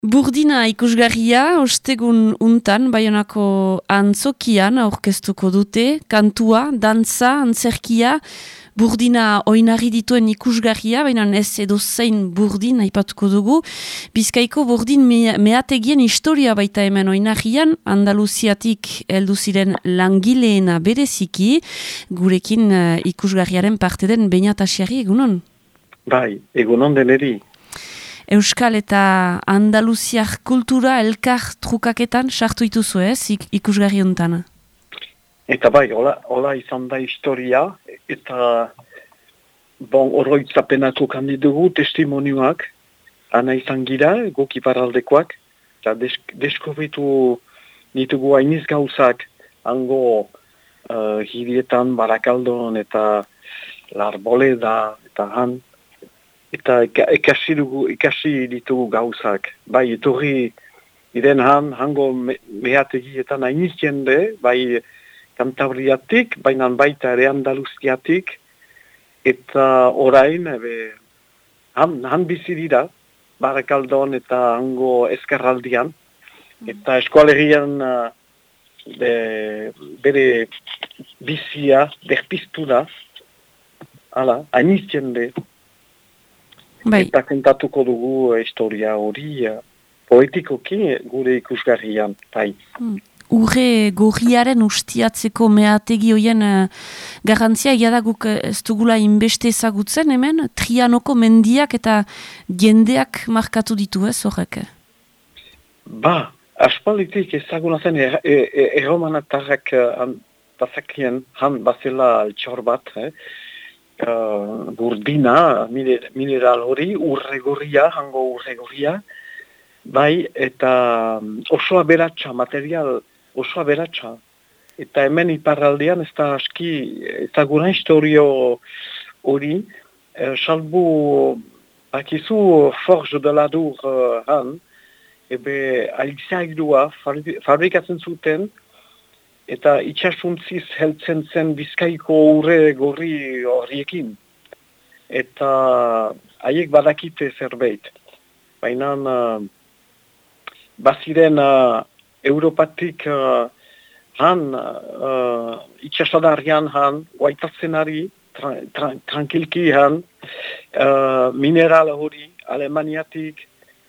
Burdina ikusgarria, ostegun untan, Baionako antzokian aurkeztuko dute, kantua, dantza, antzerkia, Burdina oinarri dituen ikusgarria, baina ez edo zein burdin aipatuko dugu. Bizkaiko burdin meategien historia baita hemen oinarrian, Andaluziatik heldu ziren langileena bereziki, gurekin ikusgarriaren parte den Beñat Asiarri, egunon? Bai, egunon deneri. Euskal eta Andaluziar kultura elkar trukaketan sartu ituzu ez, ikusgarri honetan? Eta bai, hola izan da historia, eta oroitzapenako kandidugu testimonioak, ana izan gira, goki paraldekoak, eta deskobritu ditugu hainiz gauzak, hango hirietan, Barakaldon eta Larboleda, eta han, eta ikasi ditugu gauzak. Bai, etorri iren hango mehategietan hainiz jende, bai Kantabriatik, baina baita ere Andaluziatik, eta orain, han bizi dira, Barakaldon eta hango eskarraldian, eta eskualerian bere bizia berpiztu da, hainiz jende. Bai. Eta kontatuko dugu historia hori poetikoki gure ikusgarrian. Bai. Urre gorriaren ustiatzeko meategi hoien garrantzia, egia guk ez dugula inbeste ezagutzen hemen, Trianoko mendiak eta jendeak markatu ditu ez horrek? Ba, aspalditik ezaguna zen erromanatarrak bazakien han bazela txor bat, Burdina, mineral hori, hango urre gorria, bai, eta osoa beratxa, material osoa beratxa. Eta hemen iparraldean ez da aski ezaguna historio hori, salbu bakizu Forge de la Dur han, alizailua fabrikatzen zuten, eta itxasuntziz heltzen zen Bizkaiko urre gorri horiekin. Eta haiek badakite zerbait. Baina baziren Europatik itxasadarrian guaitatzenari, tranquilki mineral hori, Alemaniatik,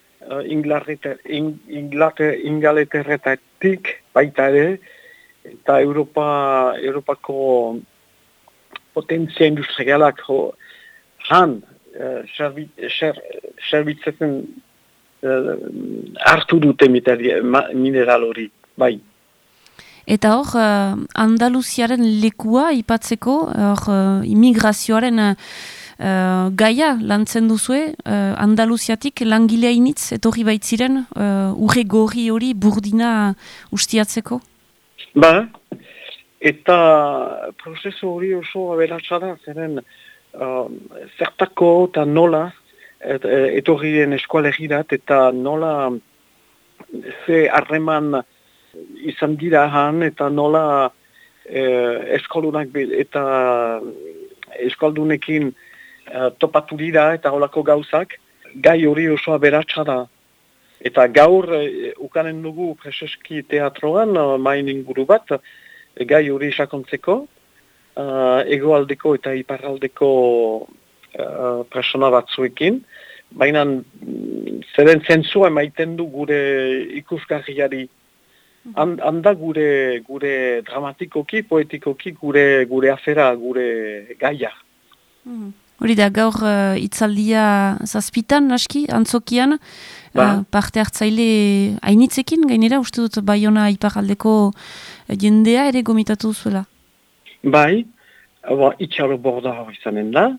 Ingalaterretatik, baita ere, eta Europako potentzia industrialak zerbitzatzen hartu dute mineral hori, bai. Eta hor, Andaluziaren lekua ipatzeko, imigrazioaren gaia lantzen duzue, Andaluziatik langilea initz, etorri baitziren, urre gorri hori Burdina ustiatzeko? Ba, eta prozesu hori oso aberatsa da, zeren zertako eta nola etorrien eskualegirat eta nola ze harreman izan dira han eta nola eskaldunak eta eskaldunekin topatu dira eta holako gauzak, gai hori oso aberatsa da. Eta gaur ukanen dugu preseski teatroan, main inguru bat, gai hori sakontzeko, egoaldeko eta iparraldeko persona batzuekin, baina zeren zentzua emaiten du gure ikusgarriari. Handa gure dramatikoki, poetikoki, gure afera, gure gaia. Hori da, gaur itzaldia zazpitan, aski, antzokian, parte hartzaile hainitzekin, gainera, uste dut Baiona iparraldeko jendea ere gomitatu zuela? Bai, itxaro borda hori izanen da,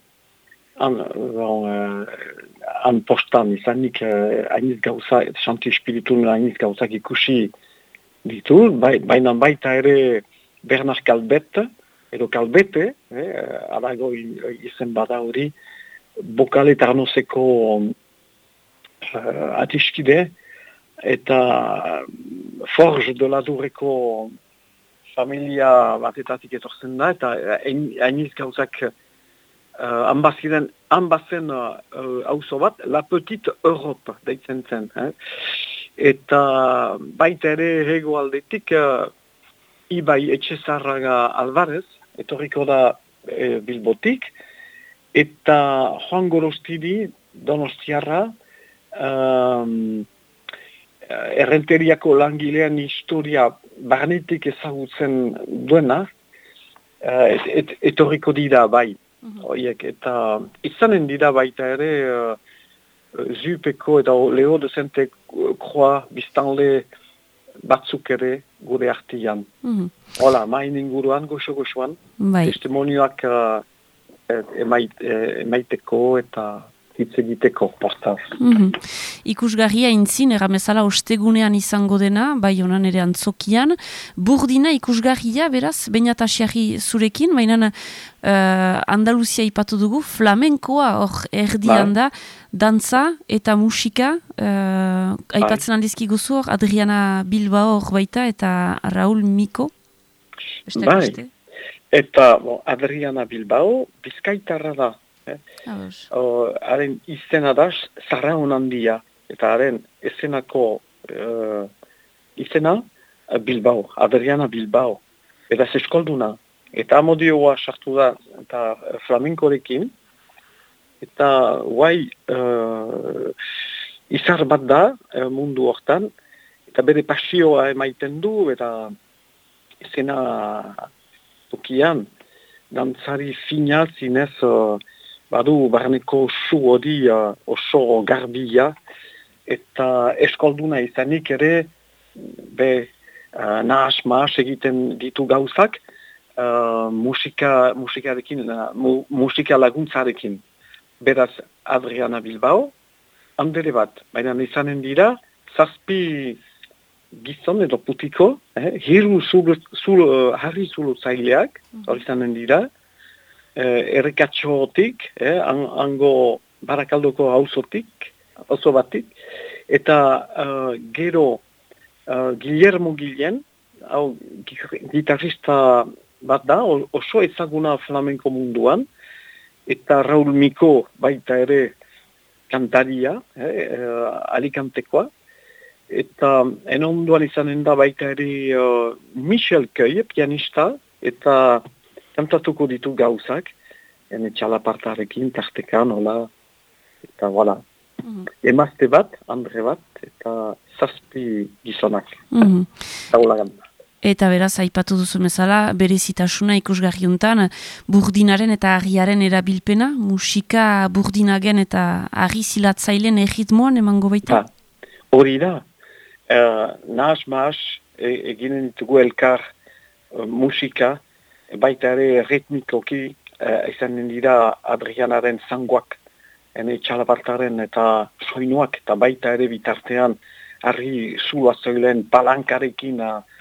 han postan izanik hainiz gauza, xanti espiritun hainiz gauzak ikusi ditu, baina baita ere Bernard Calvet, edo Calvete, alago izen bada hori, Bokale Tarnoseko atiskide, eta Forge de la Durreko familia batetatik etortzen da, eta hainiz gauzak han han bazen auzo bat, La Petite Europe, deitzen zen. Eta baita ere hegoaldetik Ibai Etxezarraga Alvarez, etorriko da Bilbotik, eta Juan Gorostidi Donostiarra, errenteriako langilean historia barnetik ezagutzen duena, etorriko dira bai. Oiek, eta izanen dira baita ere Zupeko eta Leo de Sente Croix biztanle batzuk ere gure artian. Hola, main inguruan, goxo-goxoan, testimonioak emaiteko eta hitz egiteko postaz. Ikusgarria intzin, erramezala ostegunean izango dena, bai honan ere antzokian. Burdina ikusgarria, beraz, Beñatasiari zurekin, baina Andaluzia ipatu dugu, flamenkoa hor erdian da, dantza eta musika, aipatzen aldizki guzu hor, Adriana Bilbao hor baita eta Raul Miko. Bai, eta Adriana Bilbao, bizkaitarra da. Haren izena da Zarraun handia, eta haren esenako izena Bilbao, Adriana Bilbao, eta eskolduna. Eta amodioa sartu da eta flamenkorekin, eta guai izar bat da mundu hortan, eta bere pasioa emaiten du, eta esena tokian, dantzari fina zinez badu barneko su hori oso garbia, eta eskolduna izanik ere nahas-mahas egiten ditu gauzak, musika laguntzarekin. Beraz Adriana Bilbao, handere bat, baina izanen dira, 7 gizon edo putiko, hiru harri zulutzaileak, hori izanen dira, errekatxotik, hango Barakaldoko auzo batik, eta gero Guillermo Guillen, hau gitarrista bat da, oso ezaguna flamenko munduan, eta Raul Miko baita ere kantaria, alikantekoa, eta enonduan izanen da baita ere Michel Cueil, pianista, eta kantatuko ditu gauzak, txalapartarekin, tartekan, hola, eta voilà. Emazte bat, Andre bat, eta 7 gizonak. Eta beraz, aipatu duzu bezala, berezitasuna ikusgarriuntan, burdinaren eta argiaren erabilpena, musika burdinagen eta argi zilatzailen erritmoan emango baita? Hori da, nahas-mahas eginen ditugu elkar musika, baita ere ritmikoki izanen dira Adrianaren zangoak, txalapartaren eta soinuak, eta baita ere bitartean harri zua zoilen palankarekin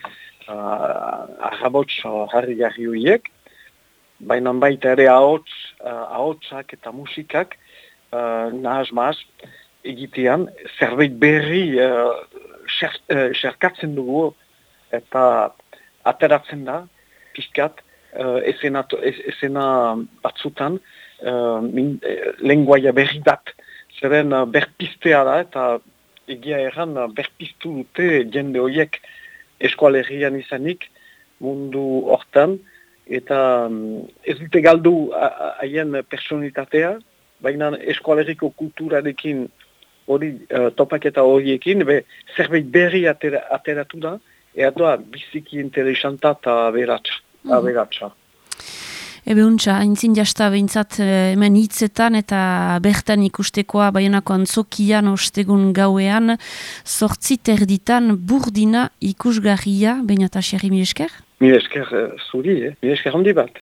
ahabots harri horiek, baina baita ere ahotsak eta musikak nahas-mahas egitean zerbait berri xerkatzen dugu eta ateratzen da pixkat esena batzutan lenguaia berri bat, zeren berpiztea da eta egia erran berpiztu dute jende horiek eskualerian izanik mundu hortan, eta ez dute galdu haien personalitatea, baina eskualeriko kulturarekin hori topaketa horiekin, zerbait berri ateratu da, eta biziki interesanta eta aberatsa. Ebe untxa, haintzin jasta behintzat hemen hitzetan eta bertan ikustekoa Baionako antzokian ostegun gauean, 8:00 burdina ikusgarria, Beñatasiari mil esker? Mil esker zuri, mil esker handi bat.